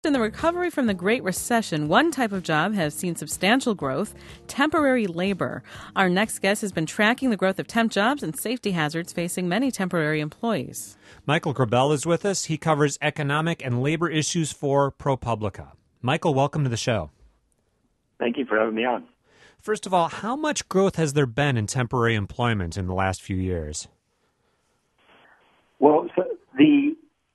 In the recovery from the Great Recession, one type of job has seen substantial growth: temporary labor. Our next guest has been tracking the growth of temp jobs and safety hazards facing many temporary employees. Michael Grabell is with us. He covers economic and labor issues for ProPublica. Michael, welcome to the show. Thank you for having me on. First of all, how much growth has there been in temporary employment in the last few years? Well, so the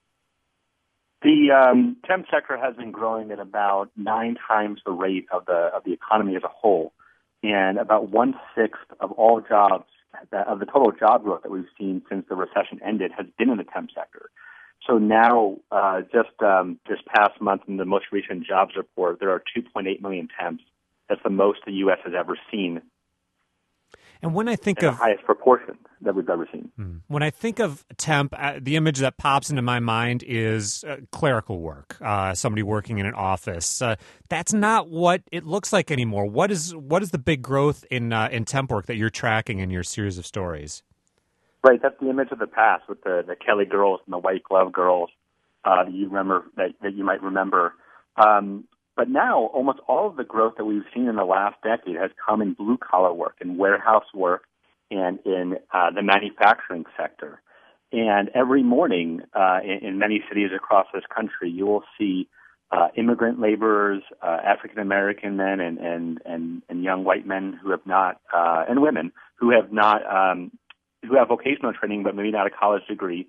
temp sector has been growing at about 9 times the rate of the economy as a whole, and about 1/6 of all jobs, of the total job growth that we've seen since the recession ended, has been in the temp sector. So now, just this past month in the most recent jobs report, there are 2.8 million temps. That's the most the U.S. has ever seen. And when I think of the highest proportion that we've ever seen. When I think of temp, the image that pops into my mind is clerical work, somebody working in an office. That's not what it looks like anymore. What is the big growth in temp work that you're tracking in your series of stories? Right, that's the image of the past with the Kelly girls and the white glove girls that you might remember. But now, almost all of the growth that we've seen in the last decade has come in blue-collar work, in warehouse work, and in the manufacturing sector. And every morning in many cities across this country, you will see immigrant laborers, African-American men and young white men who have not, and women who have not, who have vocational training but maybe not a college degree,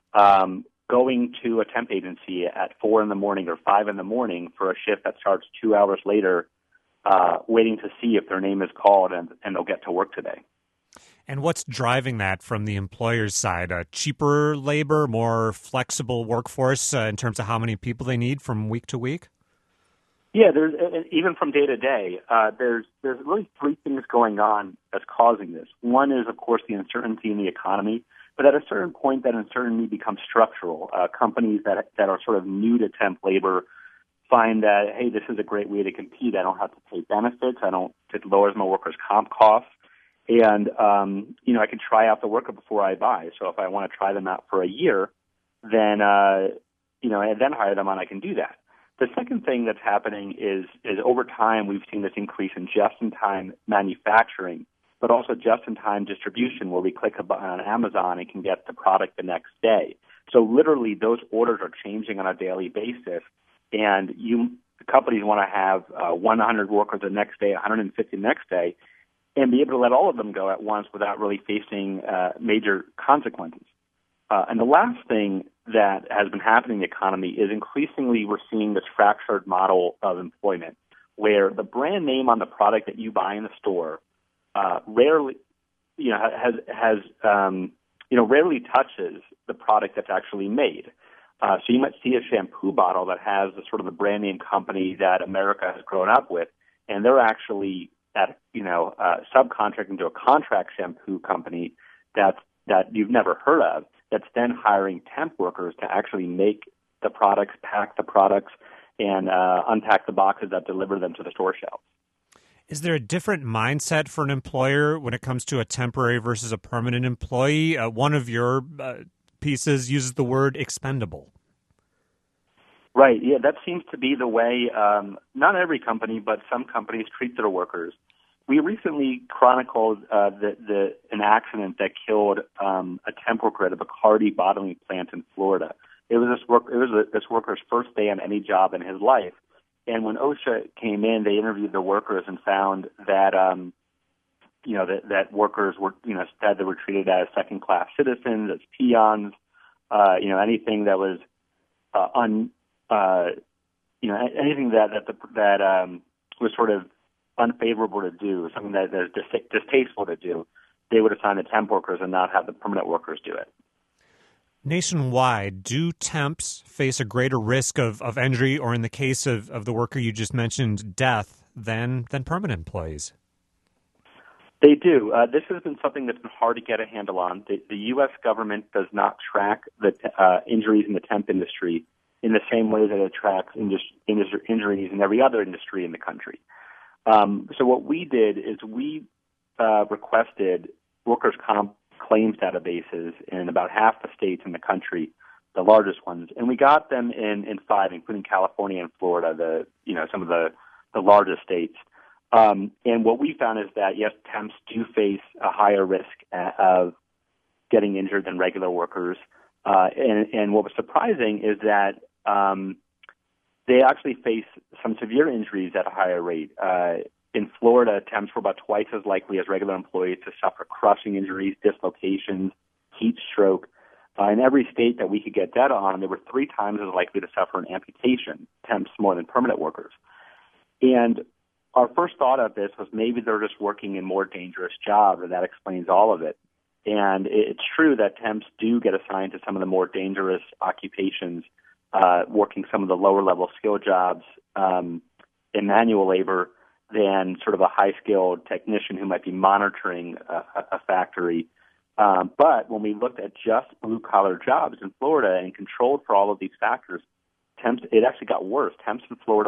going to a temp agency at 4 in the morning or 5 in the morning for a shift that starts 2 hours later, waiting to see if their name is called and they'll get to work today. And what's driving that from the employer's side? Cheaper labor, more flexible workforce in terms of how many people they need from week to week? Yeah, there's even from day to day. There's really 3 things going on that's causing this. One is, of course, the uncertainty in the economy. But at a certain point, that uncertainty becomes structural. Companies that are sort of new to temp labor find that, hey, this is a great way to compete. I don't have to pay benefits. It lowers my workers' comp costs. And, I can try out the worker before I buy. So if I want to try them out for a year, then, and then hire them on, I can do that. The second thing that's happening is over time, we've seen this increase in just-in-time manufacturing, but also just-in-time distribution, where we click a button on Amazon and can get the product the next day. So literally, those orders are changing on a daily basis, and companies want to have 100 workers the next day, 150 the next day, and be able to let all of them go at once without really facing major consequences. And the last thing that has been happening in the economy is increasingly we're seeing this fractured model of employment, where the brand name on the product that you buy in the store rarely touches the product that's actually made. So you might see a shampoo bottle that has the sort of the brand name company that America has grown up with, and they're actually subcontracting to a contract shampoo company that you've never heard of, that's then hiring temp workers to actually make the products, pack the products, and unpack the boxes that deliver them to the store shelves. Is there a different mindset for an employer when it comes to a temporary versus a permanent employee? One of your pieces uses the word expendable. Right. Yeah, that seems to be the way not every company, but some companies treat their workers. We recently chronicled an accident that killed a temp worker at a Bacardi bottling plant in Florida. It was this worker's first day on any job in his life. And when OSHA came in, they interviewed the workers and found that, that workers were, said they were treated as second-class citizens, as peons, anything that was, anything that was sort of unfavorable to do, something that is distasteful to do, they would assign the temp workers and not have the permanent workers do it. Nationwide, do temps face a greater risk of injury, or in the case of the worker you just mentioned, death, than permanent employees? They do. This has been something that's been hard to get a handle on. The U.S. government does not track the injuries in the temp industry in the same way that it tracks injuries in every other industry in the country. So what we did is we requested workers' comp claims databases in about half the states in the country largest ones, and we got them in 5, including California and Florida, some of the largest states. And what we found is that yes, temps do face a higher risk of getting injured than regular workers. And what was surprising is that they actually face some severe injuries at a higher rate. In Florida, temps were about twice as likely as regular employees to suffer crushing injuries, dislocations, heat stroke. In every state that we could get data on, they were 3 times as likely to suffer an amputation, temps more than permanent workers. And our first thought of this was maybe they're just working in more dangerous jobs, and that explains all of it. And it's true that temps do get assigned to some of the more dangerous occupations, working some of the lower-level skill jobs in manual labor than sort of a high-skilled technician who might be monitoring a factory. But when we looked at just blue-collar jobs in Florida and controlled for all of these factors, it actually got worse. Temps in Florida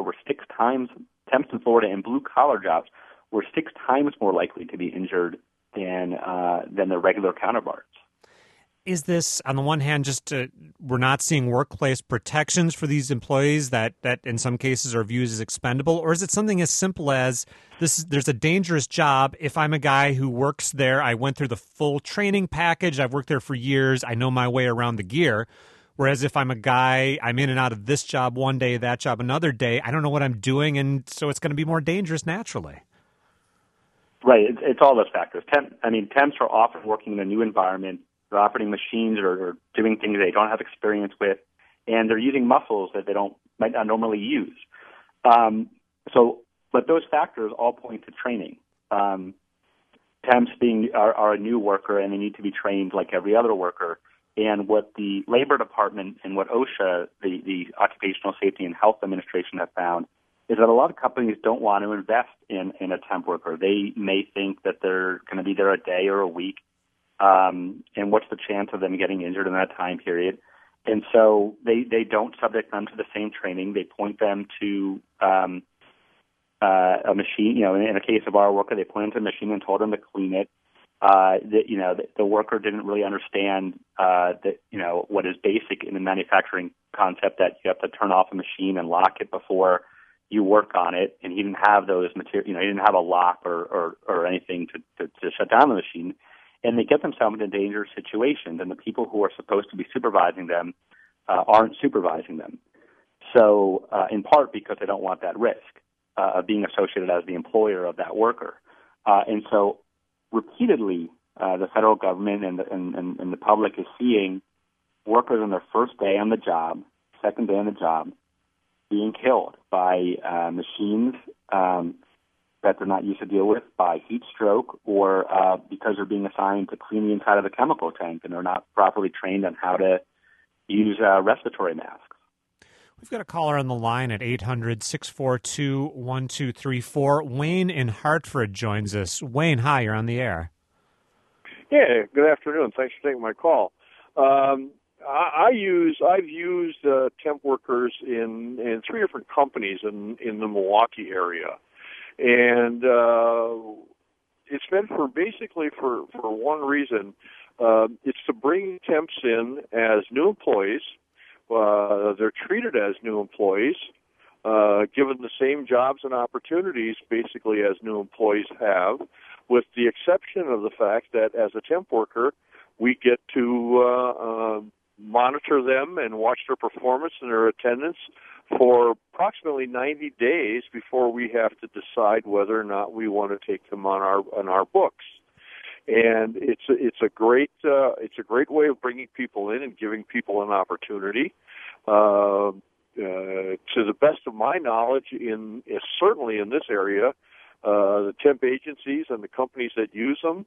in blue-collar jobs were 6 times more likely to be injured than their regular counterparts. Is this, on the one hand, we're not seeing workplace protections for these employees that in some cases are viewed as expendable, or is it something as simple as there's a dangerous job? If I'm a guy who works there, I went through the full training package, I've worked there for years, I know my way around the gear. Whereas if I'm a guy, I'm in and out of this job one day, that job another day, I don't know what I'm doing, and so it's going to be more dangerous naturally. Right. It's all those factors. Temps are often working in a new environment. They're operating machines or doing things they don't have experience with, and they're using muscles that they might not normally use. But those factors all point to training. Temps are a new worker, and they need to be trained like every other worker. And what the Labor Department and what OSHA, the Occupational Safety and Health Administration, have found is that a lot of companies don't want to invest in a temp worker. They may think that they're going to be there a day or a week, and what's the chance of them getting injured in that time period? And so they don't subject them to the same training. They point them to a machine. In a case of our worker, they pointed to a machine and told them to clean it. The worker didn't really understand what is basic in the manufacturing concept, that you have to turn off a machine and lock it before you work on it, and he didn't have those material. He didn't have a lock or anything to shut down the machine, and they get themselves into dangerous situations. And the people who are supposed to be supervising them aren't supervising them. So, in part because they don't want that risk of being associated as the employer of that worker, and so repeatedly, the federal government and the public is seeing workers on their first day on the job, second day on the job, being killed by machines that they're not used to deal with, by heat stroke, or because they're being assigned to clean the inside of a chemical tank and they're not properly trained on how to use respiratory masks. We've got a caller on the line at 800-642-1234. Wayne in Hartford joins us. Wayne, hi, you're on the air. Yeah, good afternoon. Thanks for taking my call. I've used temp workers in 3 different companies in the Milwaukee area, and it's been for one reason. It's to bring temps in as new employees. They're treated as new employees, given the same jobs and opportunities basically as new employees have, with the exception of the fact that as a temp worker, we get to monitor them and watch their performance and their attendance for approximately 90 days before we have to decide whether or not we want to take them on our books. And it's a great way of bringing people in and giving people an opportunity. To the best of my knowledge, certainly in this area, the temp agencies and the companies that use them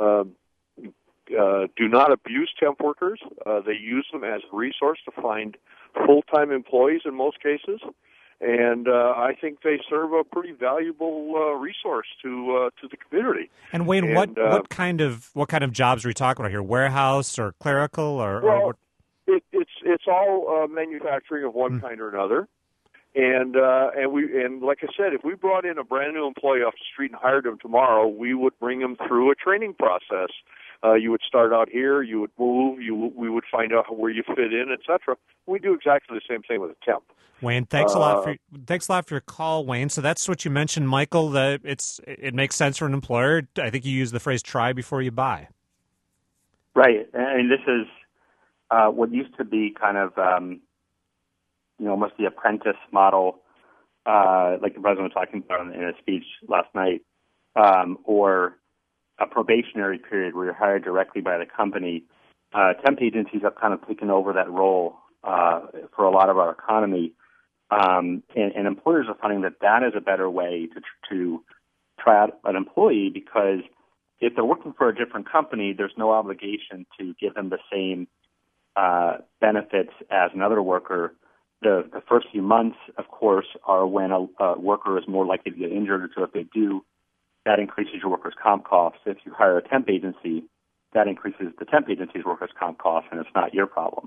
do not abuse temp workers. They use them as a resource to find full-time employees in most cases. And I think they serve a pretty valuable resource to the community. And Wayne, what kind of jobs are we talking about here? Warehouse or clerical or what? It's all manufacturing of one kind or another. And like I said, if we brought in a brand new employee off the street and hired him tomorrow, we would bring him through a training process You would start out here, you would move, we would find out where you fit in, etc. We do exactly the same thing with a temp. Wayne, thanks a lot for your call, Wayne. So that's what you mentioned, Michael. That it makes sense for an employer. I think you used the phrase "try before you buy." Right, and this is what used to be kind of almost the apprentice model, like the president was talking about in a speech last night, or a probationary period where you're hired directly by the company. Temp agencies have kind of taken over that role for a lot of our economy. And employers are finding that is a better way to try out an employee, because if they're working for a different company, there's no obligation to give them the same benefits as another worker. The first few months, of course, are when a worker is more likely to get injured, so if they do, that increases your workers' comp costs. If you hire a temp agency, that increases the temp agency's workers' comp costs, and it's not your problem.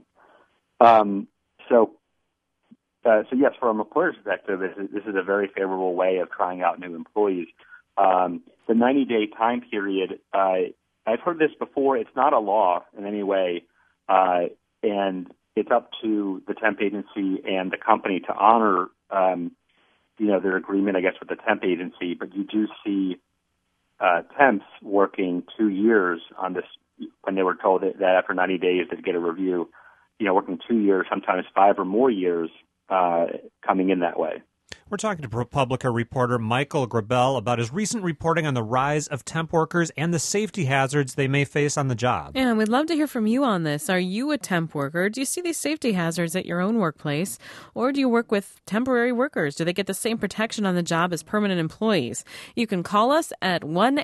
So yes, from an employer's perspective, this is a very favorable way of trying out new employees. The 90-day time period, I've heard this before. It's not a law in any way, and it's up to the temp agency and the company to honor, their agreement, I guess, with the temp agency. But you do see temps working 2 years on this when they were told that after 90 days they'd get a review. Working 2 years, sometimes 5 or more years, coming in that way. We're talking to ProPublica reporter Michael Grabell about his recent reporting on the rise of temp workers and the safety hazards they may face on the job. Yeah, we'd love to hear from you on this. Are you a temp worker? Do you see these safety hazards at your own workplace? Or do you work with temporary workers? Do they get the same protection on the job as permanent employees? You can call us at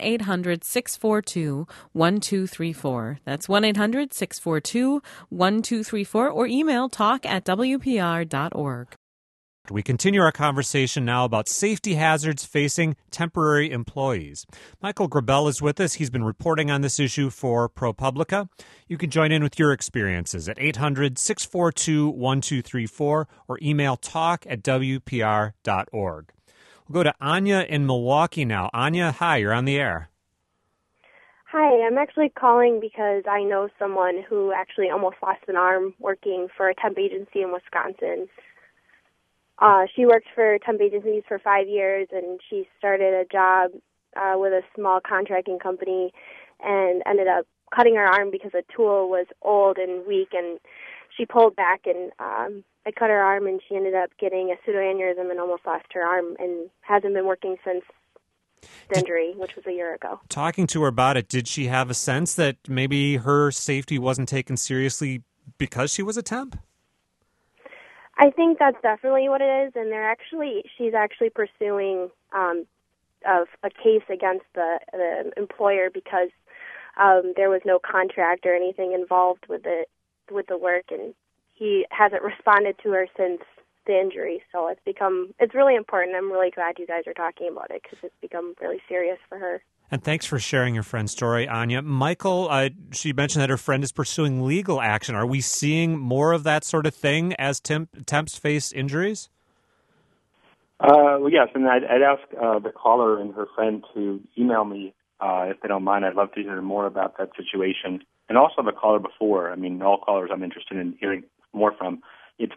1-800-642-1234. That's 1-800-642-1234, or email talk@wpr.org. We continue our conversation now about safety hazards facing temporary employees. Michael Grabell is with us. He's been reporting on this issue for ProPublica. You can join in with your experiences at 800-642-1234 or email talk@wpr.org. We'll go to Anya in Milwaukee now. Anya, hi, you're on the air. Hi, I'm actually calling because I know someone who actually almost lost an arm working for a temp agency in Wisconsin. She worked for temp agencies for 5 years, and she started a job with a small contracting company and ended up cutting her arm because the tool was old and weak, and she pulled back, and it cut her arm, and she ended up getting a pseudoaneurysm and almost lost her arm and hasn't been working since the injury, which was a year ago. Talking to her about it, did she have a sense that maybe her safety wasn't taken seriously because she was a temp? I think that's definitely what it is, and she's actually pursuing a case against the employer because there was no contract or anything involved with the work, and he hasn't responded to her since the injury. So it's really important. I'm really glad you guys are talking about it because it's become really serious for her. And thanks for sharing your friend's story, Anya. Michael, she mentioned that her friend is pursuing legal action. Are we seeing more of that sort of thing as temps face injuries? Well, yes, and I'd ask the caller and her friend to email me if they don't mind. I'd love to hear more about that situation. And also the caller before. I mean, all callers I'm interested in hearing more from. It's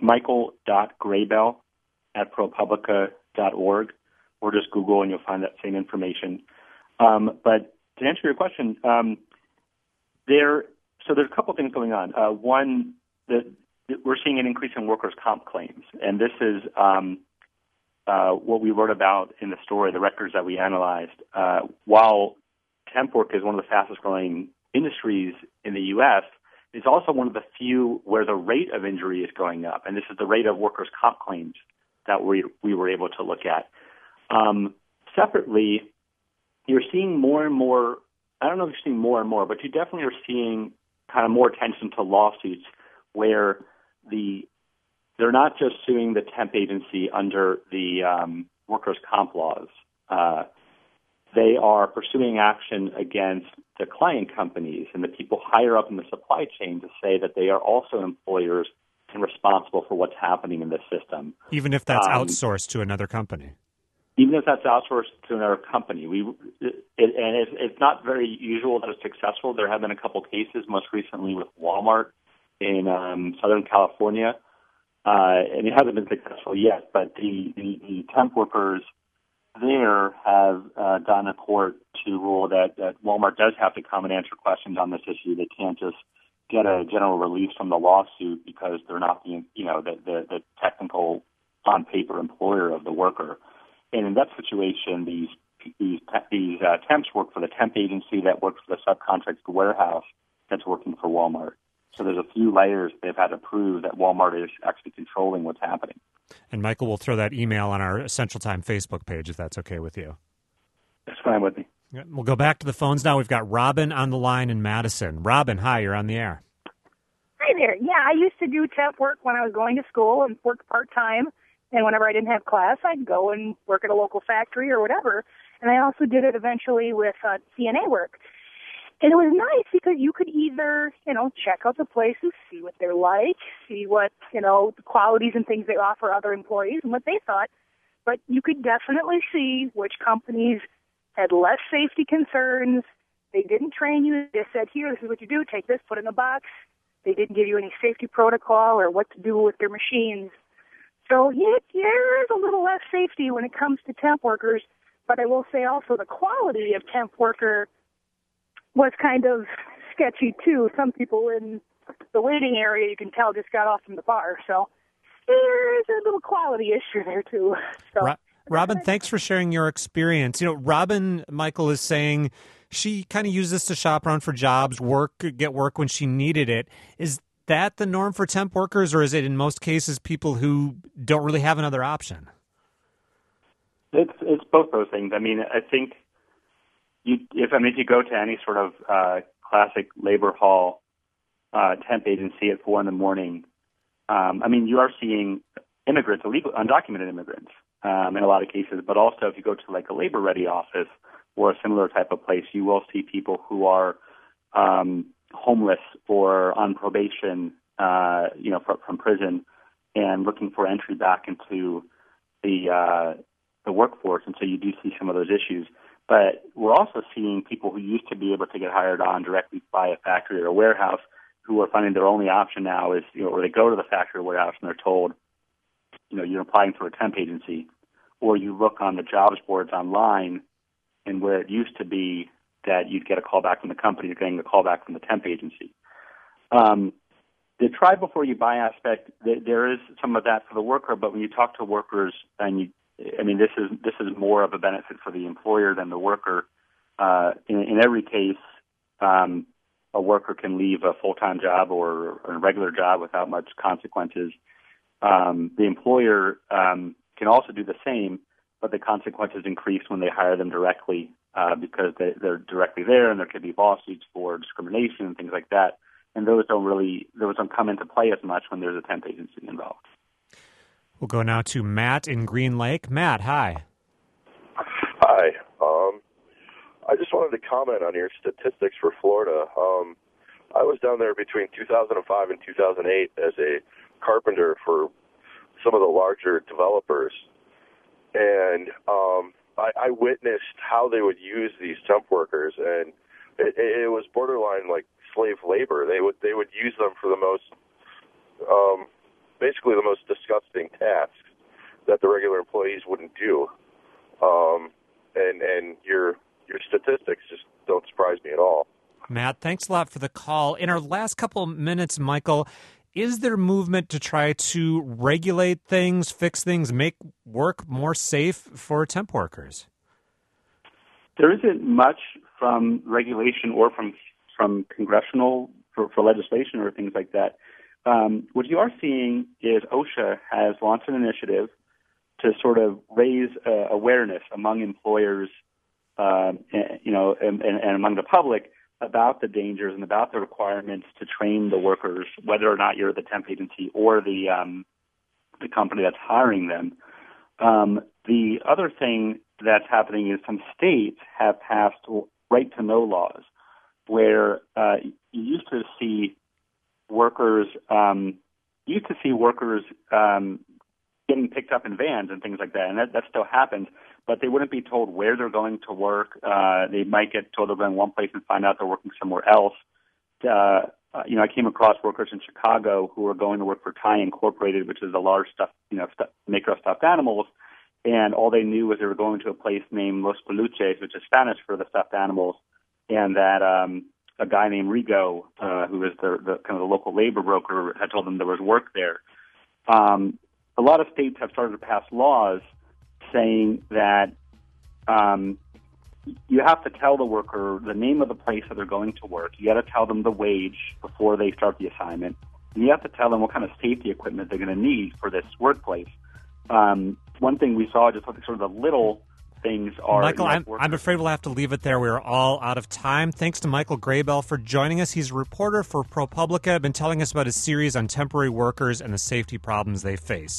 michael.grabell@propublica.org, or just Google and you'll find that same information. But to answer your question, there's a couple things going on. One, we're seeing an increase in workers' comp claims, and this is what we wrote about in the story, the records that we analyzed. While temp work is one of the fastest-growing industries in the U.S., it's also one of the few where the rate of injury is going up, and this is the rate of workers' comp claims that we were able to look at. Separately, you're seeing more and more, I don't know if you're seeing more and more, but you definitely are seeing kind of more attention to lawsuits where they're not just suing the temp agency under the workers' comp laws. They are pursuing action against the client companies and the people higher up in the supply chain to say that they are also employers and responsible for what's happening in the system. Even if that's outsourced to another company. even if that's outsourced to another company. It's not very usual that it's successful. There have been a couple cases, most recently with Walmart in Southern California, and it hasn't been successful yet. But the temp workers there have gone to court to rule that Walmart does have to come and answer questions on this issue. They can't just get a general release from the lawsuit because they're not the technical on paper employer of the worker. And in that situation, these temps work for the temp agency that works for the subcontracted warehouse that's working for Walmart. So there's a few layers they've had to prove that Walmart is actually controlling what's happening. And Michael will throw that email on our Central Time Facebook page if that's okay with you. That's fine with me. We'll go back to the phones now. We've got Robin on the line in Madison. Robin, hi, you're on the air. Hi there. Yeah, I used to do temp work when I was going to school and work part-time. And whenever I didn't have class, I'd go and work at a local factory or whatever. And I also did it eventually with CNA work. And it was nice because you could either, check out the places, see what they're like, see what, the qualities and things they offer other employees and what they thought. But you could definitely see which companies had less safety concerns. They didn't train you. They said, here, this is what you do. Take this, put it in a box. They didn't give you any safety protocol or what to do with their machines. So, yeah, there is a little less safety when it comes to temp workers. But I will say also the quality of temp worker was kind of sketchy, too. Some people in the waiting area, you can tell, just got off from the bar. So there's a little quality issue there, too. So, Robin, thanks for sharing your experience. Robin, Michael, is saying she kind of used this to shop around for jobs, get work when she needed it. Is that the norm for temp workers, or is it in most cases people who don't really have another option? It's both those things. I mean, I think if you go to any sort of classic labor hall temp agency at 4 a.m, you are seeing immigrants, illegal, undocumented immigrants, in a lot of cases. But also, if you go to like a labor-ready office or a similar type of place, you will see people who are homeless or on probation, from prison, and looking for entry back into the workforce. And so you do see some of those issues. But we're also seeing people who used to be able to get hired on directly by a factory or a warehouse who are finding their only option now is, or they go to the factory or warehouse and they're told, you're applying for a temp agency, or you look on the jobs boards online, and where it used to be that you'd get a call back from the company, you're getting a call back from the temp agency. The try before you buy aspect, there is some of that for the worker, but when you talk to workers, and this is more of a benefit for the employer than the worker. In every case, a worker can leave a full-time job or a regular job without much consequences. The employer can also do the same, but the consequences increase when they hire them directly because they're directly there, and there could be lawsuits for discrimination and things like that. And those don't come into play as much when there's a temp agency involved. We'll go now to Matt in Green Lake. Matt, hi. Hi. I just wanted to comment on your statistics for Florida. I was down there between 2005 and 2008 as a carpenter for some of the larger developers. And I witnessed how they would use these temp workers, and it was borderline like slave labor. They would use them for the most, basically the most disgusting tasks that the regular employees wouldn't do. And your statistics just don't surprise me at all. Matt, thanks a lot for the call. In our last couple of minutes, Michael, is there movement to try to regulate things, fix things, make work more safe for temp workers? There isn't much from regulation or from congressional for legislation or things like that. What you are seeing is OSHA has launched an initiative to sort of raise awareness among employers, and among the public about the dangers and about the requirements to train the workers, whether or not you're the temp agency or the company that's hiring them. The other thing that's happening is some states have passed right-to-know laws, where you used to see workers getting picked up in vans and things like that, and that still happens. but they wouldn't be told where they're going to work. They might get told they're going one place and find out they're working somewhere else. I came across workers in Chicago who were going to work for Ty Incorporated, which is a large maker of stuffed animals, and all they knew was they were going to a place named Los Peluches, which is Spanish for the stuffed animals, and that a guy named Rigo, who is the kind of the local labor broker, had told them there was work there. A lot of states have started to pass laws saying that you have to tell the worker the name of the place that they're going to work. You got to tell them the wage before they start the assignment. And you have to tell them what kind of safety equipment they're going to need for this workplace. One thing we saw, just sort of the little things are... Michael, I'm afraid we'll have to leave it there. We're all out of time. Thanks to Michael Graybell for joining us. He's a reporter for ProPublica, been telling us about his series on temporary workers and the safety problems they face.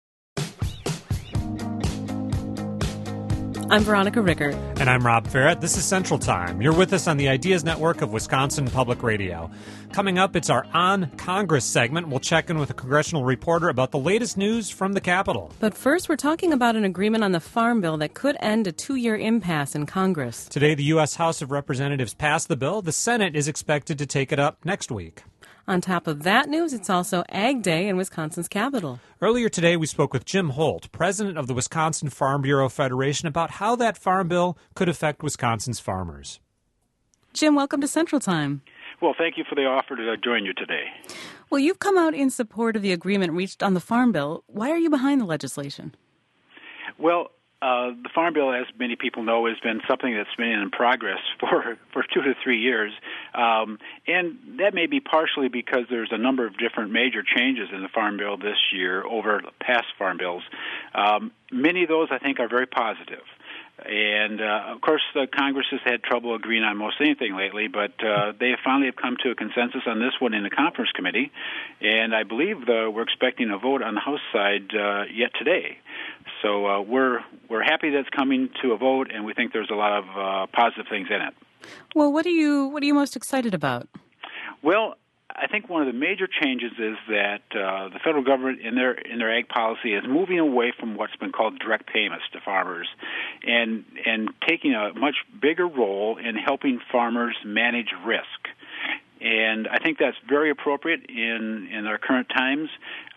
I'm Veronica Rickert. And I'm Rob Farrett. This is Central Time. You're with us on the Ideas Network of Wisconsin Public Radio. Coming up, it's our On Congress segment. We'll check in with a congressional reporter about the latest news from the Capitol. But first, we're talking about an agreement on the Farm Bill that could end a 2-year impasse in Congress. Today, the U.S. House of Representatives passed the bill. The Senate is expected to take it up next week. On top of that news, it's also Ag Day in Wisconsin's capital. Earlier today, we spoke with Jim Holt, president of the Wisconsin Farm Bureau Federation, about how that farm bill could affect Wisconsin's farmers. Jim, welcome to Central Time. Well, thank you for the offer to join you today. Well, you've come out in support of the agreement reached on the Farm Bill. Why are you behind the legislation? Well, the Farm Bill, as many people know, has been something that's been in progress for 2 to 3 years. And that may be partially because there's a number of different major changes in the Farm Bill this year over past Farm Bills. Many of those, I think, are very positive. And, of course, Congress has had trouble agreeing on most anything lately, but they finally have come to a consensus on this one in the Conference Committee. And I believe we're expecting a vote on the House side yet today. So we're happy that's coming to a vote, and we think there's a lot of positive things in it. Well, what are you most excited about? Well, I think one of the major changes is that the federal government in their ag policy is moving away from what's been called direct payments to farmers and taking a much bigger role in helping farmers manage risk. And I think that's very appropriate in our current times.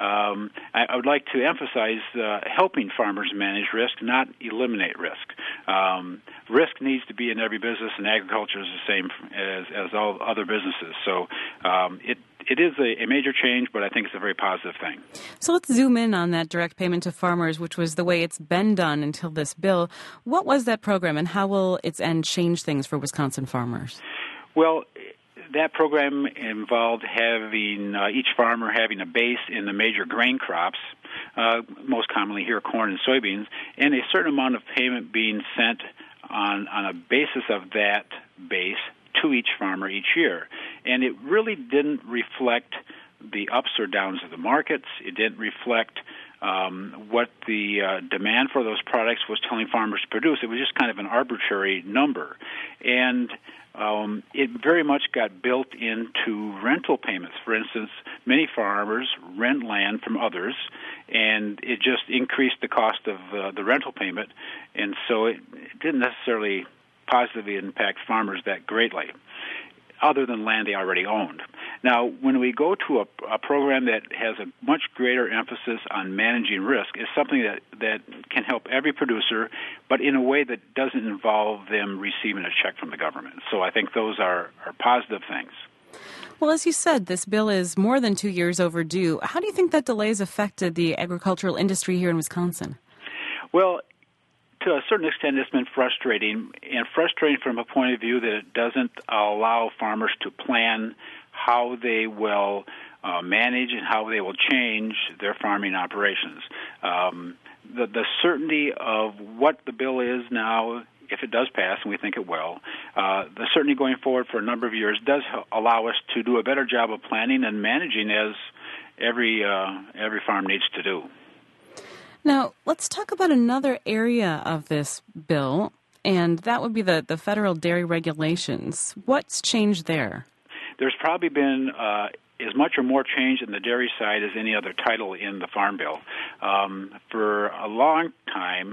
I would like to emphasize helping farmers manage risk, not eliminate risk. Risk needs to be in every business, and agriculture is the same as all other businesses. So it is a major change, but I think it's a very positive thing. So let's zoom in on that direct payment to farmers, which was the way it's been done until this bill. What was that program, and how will its end change things for Wisconsin farmers? Well, that program involved having each farmer having a base in the major grain crops, most commonly here corn and soybeans, and a certain amount of payment being sent on a basis of that base to each farmer each year. And it really didn't reflect the ups or downs of the markets. It didn't reflect what the demand for those products was telling farmers to produce. It was just kind of an arbitrary number. And it very much got built into rental payments. For instance, many farmers rent land from others, and it just increased the cost of the rental payment, and so it didn't necessarily positively impact farmers that greatly, other than land they already owned. Now, when we go to a program that has a much greater emphasis on managing risk, it's something that can help every producer, but in a way that doesn't involve them receiving a check from the government. So I think those are positive things. Well, as you said, this bill is more than 2 years overdue. How do you think that delay has affected the agricultural industry here in Wisconsin? Well, to a certain extent, it's been frustrating, and frustrating from a point of view that it doesn't allow farmers to plan how they will manage and how they will change their farming operations. The certainty of what the bill is now, if it does pass, and we think it will, the certainty going forward for a number of years does allow us to do a better job of planning and managing as every farm needs to do. Now, let's talk about another area of this bill, and that would be the federal dairy regulations. What's changed there? There's probably been as much or more change in the dairy side as any other title in the Farm Bill. For a long time,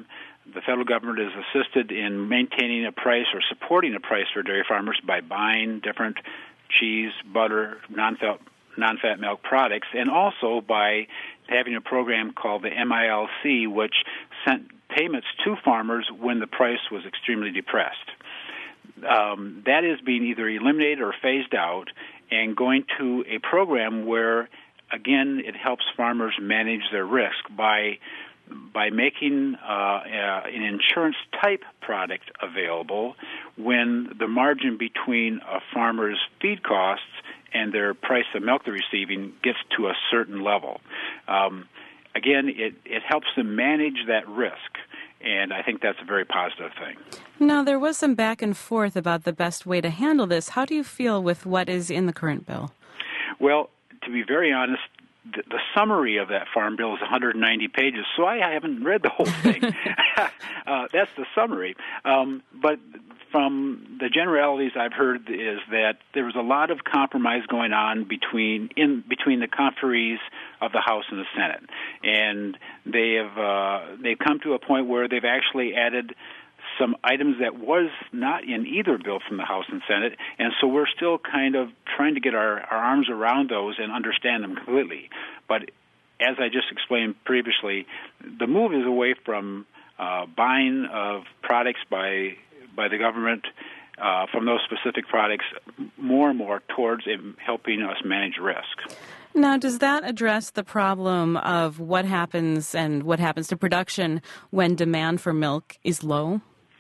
the federal government is assisted in maintaining a price or supporting a price for dairy farmers by buying different cheese, butter, non-fat milk products, and also by having a program called the MILC, which sent payments to farmers when the price was extremely depressed. That is being either eliminated or phased out, and going to a program where, again, it helps farmers manage their risk by making an insurance-type product available when the margin between a farmer's feed costs and their price of milk they're receiving gets to a certain level. Again, it helps them manage that risk, and I think that's a very positive thing. Now, there was some back and forth about the best way to handle this. How do you feel with what is in the current bill? Well, to be very honest, the summary of that farm bill is 190 pages, so I haven't read the whole thing. That's the summary. But from the generalities I've heard is that there was a lot of compromise going on between the conferees of the House and the Senate, and they've come to a point where they've actually added some items that was not in either bill from the House and Senate, and so we're still kind of trying to get our arms around those and understand them completely. But as I just explained previously, the move is away from buying of products by the government from those specific products more and more towards helping us manage risk. Now, does that address the problem of what happens to production when demand for milk is low?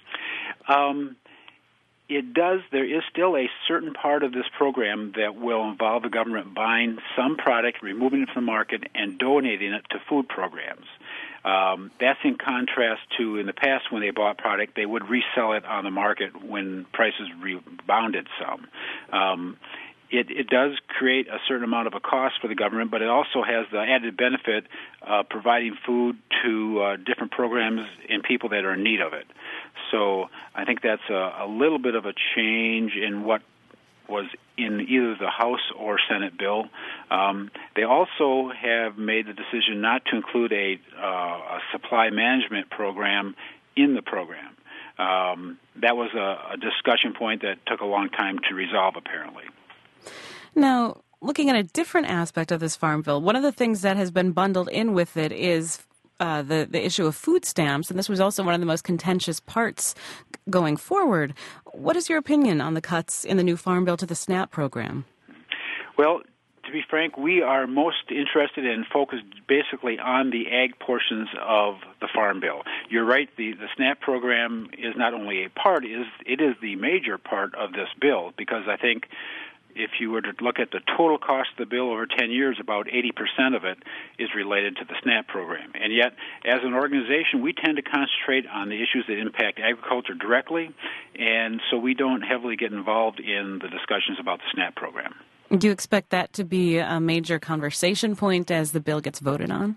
It does. There is still a certain part of this program that will involve the government buying some product, removing it from the market, and donating it to food programs. That's in contrast to in the past when they bought product, they would resell it on the market when prices rebounded some. It does create a certain amount of a cost for the government, but it also has the added benefit of providing food to different programs and people that are in need of it. So I think that's a little bit of a change in what was in either the House or Senate bill. They also have made the decision not to include a supply management program in the program. That was a discussion point that took a long time to resolve, apparently. Now, looking at a different aspect of this farm bill, one of the things that has been bundled in with it is the issue of food stamps, and this was also one of the most contentious parts going forward. What is your opinion on the cuts in the new farm bill to the SNAP program? Well, to be frank, we are most interested and focused basically on the ag portions of the farm bill. You're right, the SNAP program is not only a part, it is the major part of this bill, because I think if you were to look at the total cost of the bill over 10 years, about 80% of it is related to the SNAP program. And yet, as an organization, we tend to concentrate on the issues that impact agriculture directly, and so we don't heavily get involved in the discussions about the SNAP program. Do you expect that to be a major conversation point as the bill gets voted on?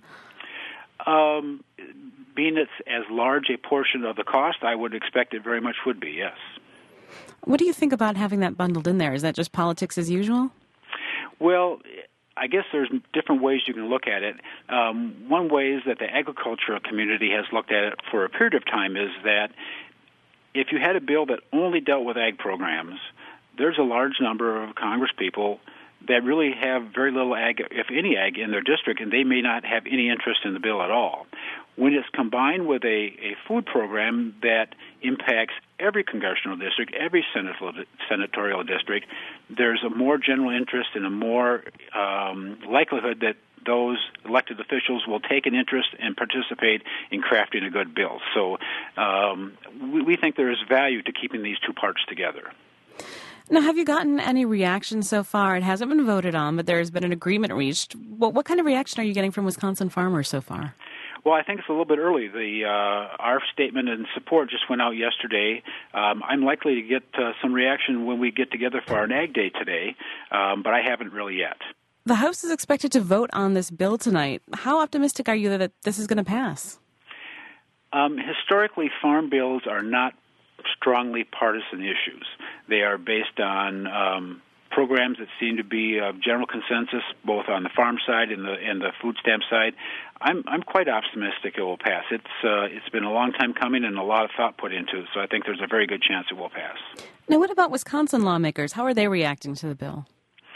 Being it's as large a portion of the cost, I would expect it very much would be, yes. What do you think about having that bundled in there? Is that just politics as usual? Well, I guess there's different ways you can look at it. One way is that the agricultural community has looked at it for a period of time is that if you had a bill that only dealt with ag programs, there's a large number of Congress people that really have very little ag, if any ag, in their district, and they may not have any interest in the bill at all. When it's combined with a food program that impacts every congressional district, every senatorial district, there's a more general interest and a more likelihood that those elected officials will take an interest and participate in crafting a good bill. So we think there is value to keeping these two parts together. Now, have you gotten any reaction so far? It hasn't been voted on, but there has been an agreement reached. What kind of reaction are you getting from Wisconsin farmers so far? Well, I think it's a little bit early. Our statement in support just went out yesterday. I'm likely to get some reaction when we get together for our Ag Day today, but I haven't really yet. The House is expected to vote on this bill tonight. How optimistic are you that this is going to pass? Historically, farm bills are not strongly partisan issues. They are based on programs that seem to be of general consensus, both on the farm side and the food stamp side. I'm quite optimistic it will pass. It's been a long time coming and a lot of thought put into it, so I think there's a very good chance it will pass. Now, what about Wisconsin lawmakers? How are they reacting to the bill?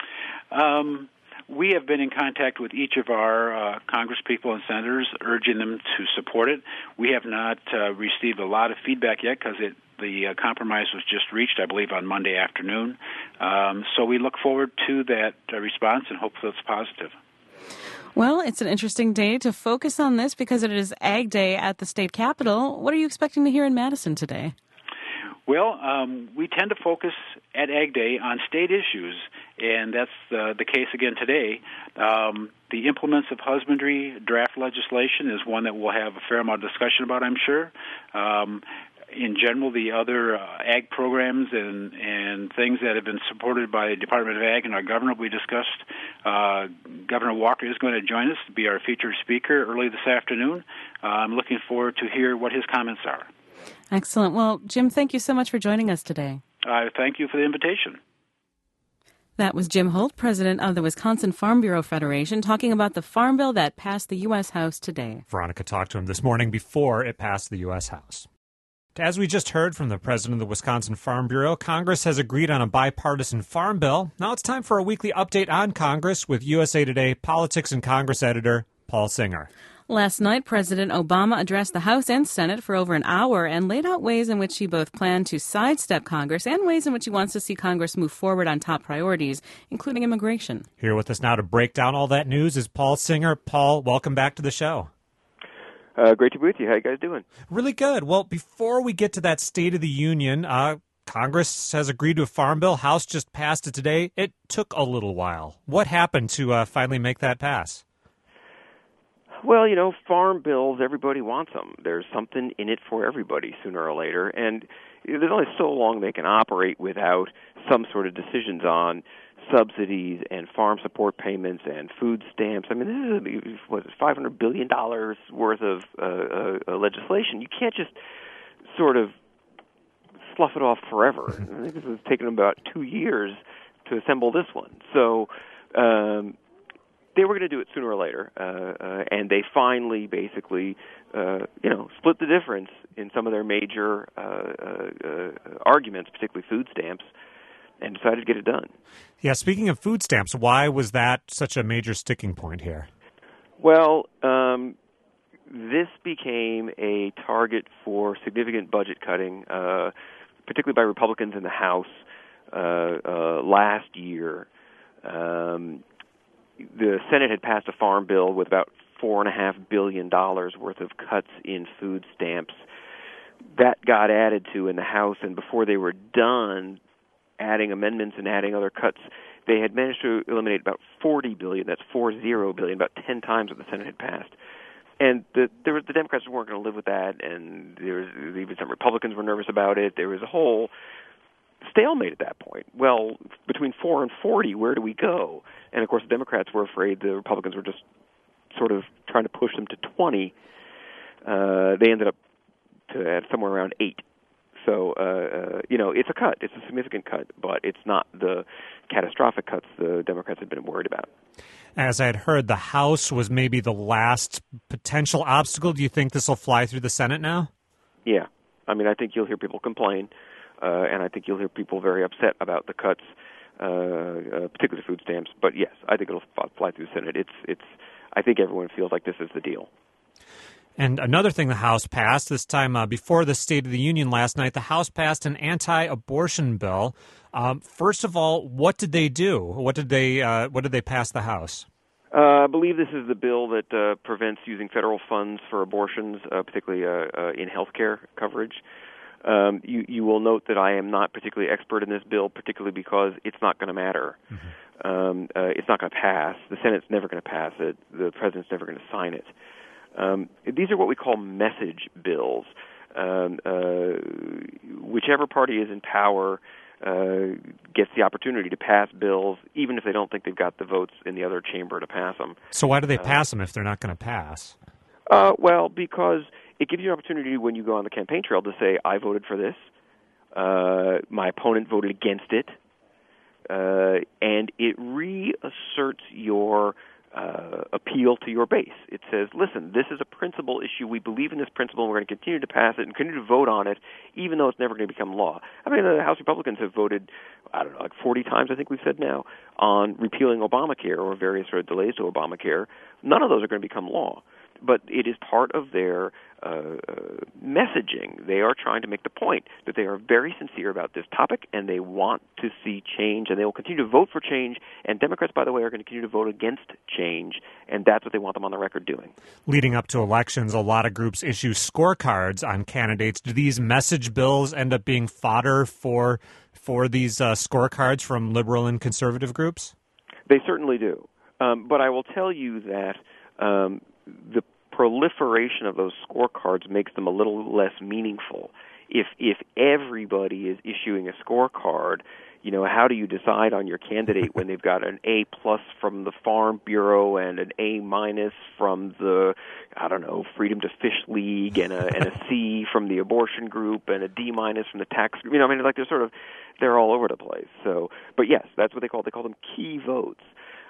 We have been in contact with each of our congresspeople and senators, urging them to support it. We have not received a lot of feedback yet because the compromise was just reached, I believe, on Monday afternoon. So we look forward to that response and hope that it's positive. Well, it's an interesting day to focus on this because it is Ag Day at the state capitol. What are you expecting to hear in Madison today? Well, we tend to focus at Ag Day on state issues, and that's the case again today. The implements of husbandry draft legislation is one that we'll have a fair amount of discussion about, I'm sure. In general, the other ag programs and things that have been supported by the Department of Ag and our governor will be discussed. Governor Walker is going to join us to be our featured speaker early this afternoon. I'm looking forward to hear what his comments are. Excellent. Well, Jim, thank you so much for joining us today. Thank you for the invitation. That was Jim Holt, president of the Wisconsin Farm Bureau Federation, talking about the farm bill that passed the U.S. House today. Veronica talked to him this morning before it passed the U.S. House. As we just heard from the president of the Wisconsin Farm Bureau, Congress has agreed on a bipartisan farm bill. Now it's time for a weekly update on Congress with USA Today politics and Congress editor Paul Singer. Last night, President Obama addressed the House and Senate for over an hour and laid out ways in which he both planned to sidestep Congress and ways in which he wants to see Congress move forward on top priorities, including immigration. Here with us now to break down all that news is Paul Singer. Paul, welcome back to the show. Great to be with you. How you guys doing? Really good. Well, before we get to that State of the Union, Congress has agreed to a farm bill. House just passed it today. It took a little while. What happened to finally make that pass? Well, farm bills, everybody wants them. There's something in it for everybody sooner or later. And there's only so long they can operate without some sort of decisions on subsidies and farm support payments and food stamps. I mean, this is $500 billion worth of legislation. You can't just sort of slough it off forever. I think this has taken about 2 years to assemble this one. So they were going to do it sooner or later, and they finally basically, split the difference in some of their major arguments, particularly food stamps, and decided to get it done. Yeah, speaking of food stamps, why was that such a major sticking point here? Well, this became a target for significant budget cutting, particularly by Republicans in the House last year. The Senate had passed a farm bill with about $4.5 billion worth of cuts in food stamps. That got added to in the House, and before they were done adding amendments and adding other cuts, they had managed to eliminate about $40 billion. That's $40 billion, about 10 times what the Senate had passed. And the Democrats weren't going to live with that, and even some Republicans were nervous about it. There was a whole stalemate at that point. Well, between 4 and 40, where do we go? And, of course, the Democrats were afraid the Republicans were just sort of trying to push them to 20. They ended up at somewhere around 8. So, it's a cut. It's a significant cut, but it's not the catastrophic cuts the Democrats had been worried about. As I had heard, the House was maybe the last potential obstacle. Do you think this will fly through the Senate now? Yeah. I mean, I think you'll hear people complain, and I think you'll hear people very upset about the cuts, particularly food stamps. But, yes, I think it'll fly through the Senate. I think everyone feels like this is the deal. And another thing the House passed, this time before the State of the Union last night, the House passed an anti-abortion bill. First of all, what did they do? What did they pass the House? I believe this is the bill that prevents using federal funds for abortions, particularly in health care coverage. You will note that I am not particularly expert in this bill, particularly because it's not going to matter. Mm-hmm. It's not going to pass. The Senate's never going to pass it. The President's never going to sign it. These are what we call message bills. Whichever party is in power gets the opportunity to pass bills, even if they don't think they've got the votes in the other chamber to pass them. So why do they pass them if they're not going to pass? Well, because it gives you an opportunity when you go on the campaign trail to say, I voted for this, my opponent voted against it. and it reasserts your appeal to your base. It says, listen, this is a principal issue. We believe in this principle, and we're going to continue to pass it and continue to vote on it, even though it's never going to become law. I mean, the House Republicans have voted, I don't know, like 40 times, I think we've said now, on repealing Obamacare or various sort of delays to Obamacare. None of those are going to become law. But it is part of their messaging. They are trying to make the point that they are very sincere about this topic, and they want to see change, and they will continue to vote for change. And Democrats, by the way, are going to continue to vote against change, and that's what they want them on the record doing. Leading up to elections, a lot of groups issue scorecards on candidates. Do these message bills end up being fodder for these scorecards from liberal and conservative groups? They certainly do. But I will tell you that the proliferation of those scorecards makes them a little less meaningful. If everybody is issuing a scorecard, how do you decide on your candidate when they've got an A+ from the Farm Bureau and an A- from the, Freedom to Fish League and a C from the abortion group and a D- from the tax group? They're all over the place. So, but yes, that's what they call them key votes.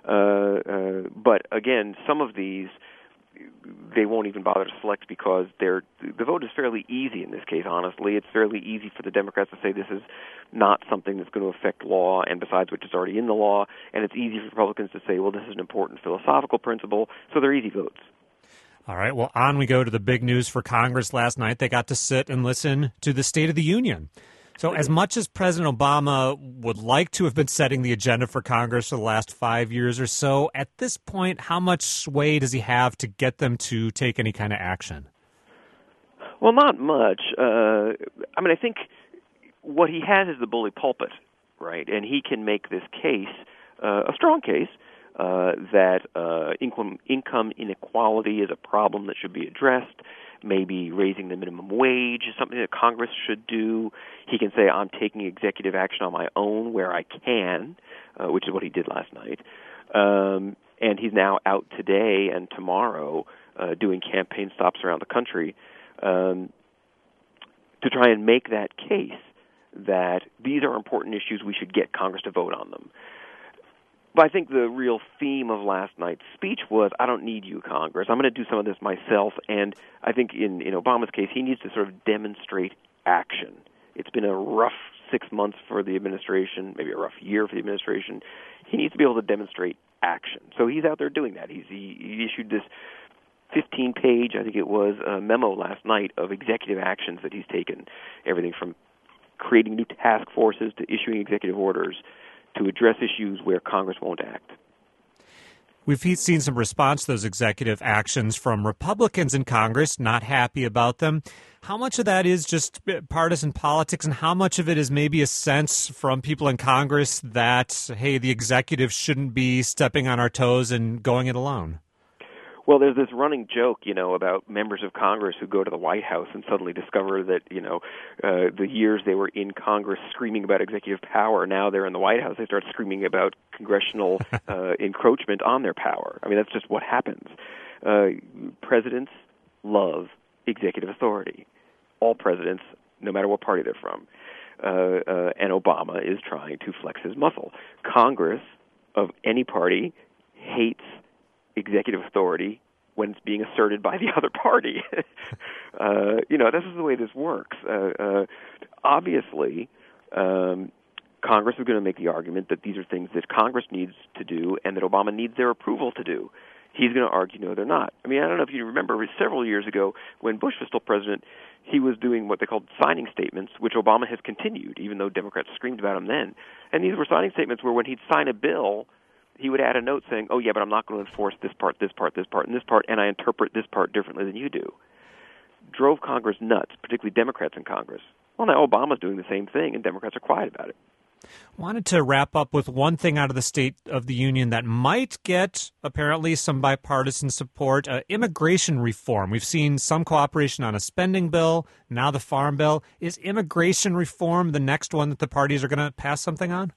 But again, some of these they won't even bother to select because the vote is fairly easy in this case, honestly. It's fairly easy for the Democrats to say this is not something that's going to affect law, and besides which it's already in the law, and it's easy for Republicans to say, well, this is an important philosophical principle, so they're easy votes. All right, well, on we go to the big news for Congress last night. They got to sit and listen to the State of the Union. So as much as President Obama would like to have been setting the agenda for Congress for the last 5 years or so, at this point, how much sway does he have to get them to take any kind of action? Well, not much. I think what he has is the bully pulpit, right? And he can make this case, a strong case, that income inequality is a problem that should be addressed. Maybe raising the minimum wage is something that Congress should do. He can say, I'm taking executive action on my own where I can, which is what he did last night. And he's now out today and tomorrow doing campaign stops around the country to try and make that case that these are important issues, we should get Congress to vote on them. But I think the real theme of last night's speech was, I don't need you, Congress. I'm going to do some of this myself. And I think in Obama's case, he needs to sort of demonstrate action. It's been a rough 6 months for the administration, maybe a rough year for the administration. He needs to be able to demonstrate action. So he's out there doing that. He issued this 15-page, I think it was, memo last night of executive actions that he's taken, everything from creating new task forces to issuing executive orders to address issues where Congress won't act. We've seen some response to those executive actions from Republicans in Congress, not happy about them. How much of that is just partisan politics, and how much of it is maybe a sense from people in Congress that, hey, the executive shouldn't be stepping on our toes and going it alone? Well, there's this running joke, about members of Congress who go to the White House and suddenly discover that, the years they were in Congress screaming about executive power, now they're in the White House, they start screaming about congressional encroachment on their power. I mean, that's just what happens. Presidents love executive authority. All presidents, no matter what party they're from. And Obama is trying to flex his muscle. Congress, of any party, hates executive authority when it's being asserted by the other party. This is the way this works. Obviously, Congress is going to make the argument that these are things that Congress needs to do and that Obama needs their approval to do. He's going to argue, no, they're not. I mean, I don't know if you remember, several years ago when Bush was still president, he was doing what they called signing statements, which Obama has continued, even though Democrats screamed about him then. And these were signing statements where when he'd sign a bill, he would add a note saying, oh, yeah, but I'm not going to enforce this part, this part, this part, and this part, and I interpret this part differently than you do. Drove Congress nuts, particularly Democrats in Congress. Well, now Obama's doing the same thing, and Democrats are quiet about it. Wanted to wrap up with one thing out of the State of the Union that might get, apparently, some bipartisan support, immigration reform. We've seen some cooperation on a spending bill, now the farm bill. Is immigration reform the next one that the parties are going to pass something on?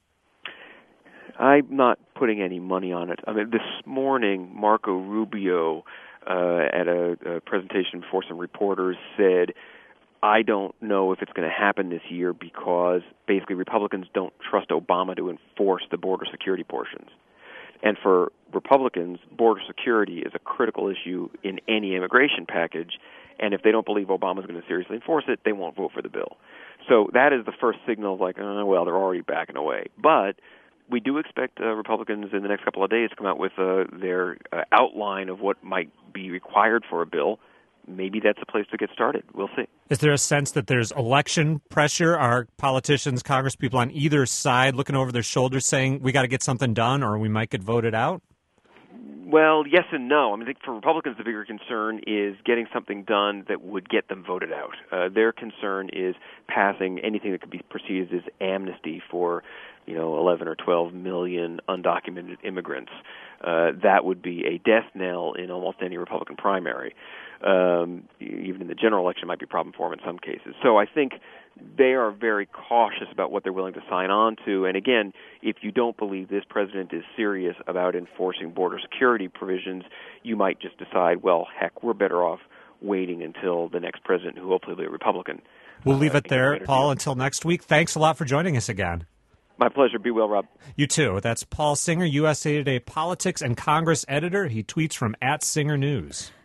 I'm not putting any money on it. I mean, this morning, Marco Rubio, at a presentation before some reporters, said, I don't know if it's going to happen this year because basically Republicans don't trust Obama to enforce the border security portions. And for Republicans, border security is a critical issue in any immigration package, and if they don't believe Obama's going to seriously enforce it, they won't vote for the bill. So that is the first signal of like, oh, well, they're already backing away. But we do expect Republicans in the next couple of days to come out with their outline of what might be required for a bill. Maybe that's a place to get started. We'll see. Is there a sense that there's election pressure? Are politicians, congresspeople on either side looking over their shoulders saying we got to get something done or we might get voted out? Well, yes and no. I think for Republicans, the bigger concern is getting something done that would get them voted out. Their concern is passing anything that could be perceived as amnesty for 11 or 12 million undocumented immigrants. That would be a death knell in almost any Republican primary. Even in the general election, it might be a problem for them in some cases. So I think they are very cautious about what they're willing to sign on to. And again, if you don't believe this president is serious about enforcing border security provisions, you might just decide, well, heck, we're better off waiting until the next president, who hopefully will be a Republican. We'll leave it there, Paul, until next week. Thanks a lot for joining us again. My pleasure. Be well, Rob. You too. That's Paul Singer, USA Today Politics and Congress editor. He tweets from @SingerNews.